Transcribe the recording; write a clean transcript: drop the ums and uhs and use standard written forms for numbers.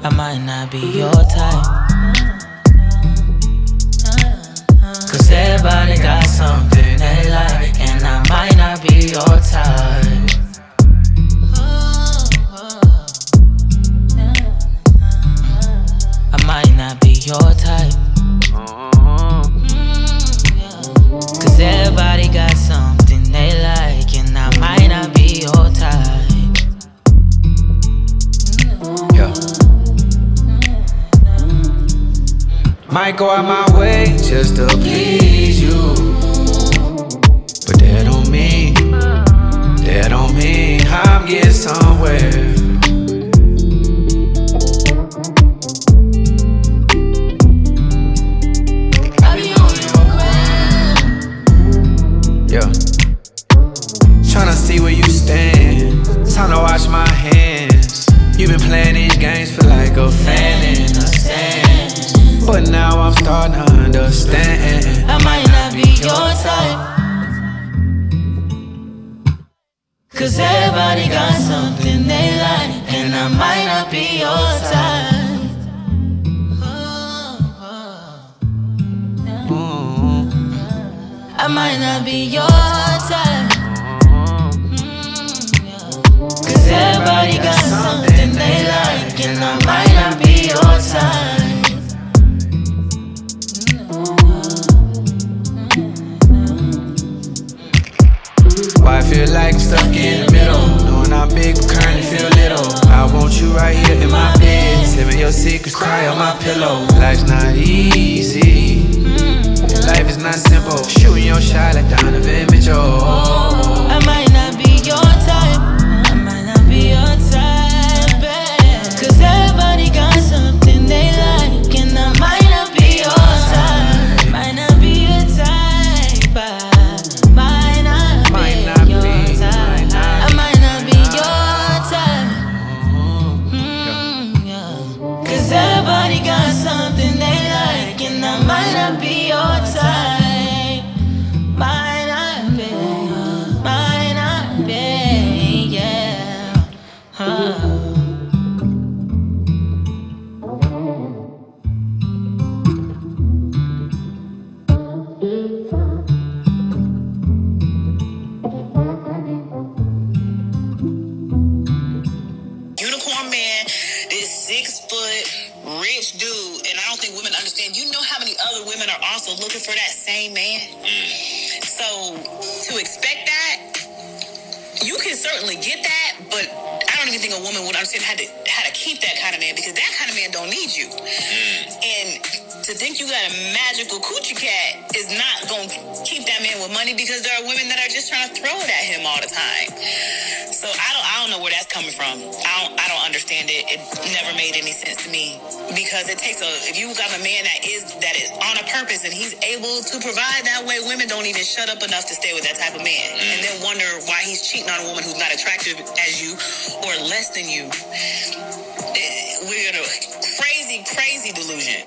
I might not be your type, 'cause everybody got something they like, and I might not be your type. I might not be your type, 'cause everybody got something they like, and I might not be your type. Yeah. Might go out my way just to please you, but that don't mean I'm getting somewhere. Yeah. Tryna see where you stand. Time to wash my hands. You've been playing these games for like a fan in the stands, but now I'm starting to understand. I might not be your type, 'cause everybody got something they like, and I might not be your type. I might not be your type, 'cause everybody got something they like, and I might not be your type. Why I feel like I'm stuck in the middle, knowing I'm big but currently feel little. I want you right here in my bed, tell me your secrets, cry on my pillow. Life's not easy, life is not simple. Shooting your shot like Donovan Mitchell. I might not be your type, I might not be your type, babe, 'cause everybody got something they like, and I might not be your type. Might not be your type, I might not be your type. I might not be your type, yeah. 'Cause everybody got something they like, and I might not be your type. Might not be, yeah. Unicorn Man, this 6-foot rich dude, and I don't think women understand. You know how many other women are also looking for that same man? So to expect that, you can certainly get that, but I don't even think a woman would understand how to keep that kind of man, because that kind of man don't need you. And to think you got a magical coochie cat is not going to keep that man with money, because there are women that are just trying to throw it at him all the time. So I don't know where that's coming from. I don't understand it. It never made any sense to me, because it takes if you got a man that is on a purpose and he's able to provide that way, women don't even shut up enough to stay with that type of man, and then wonder why he's cheating on a woman who's not attractive as you or less than you. We're in a crazy delusion.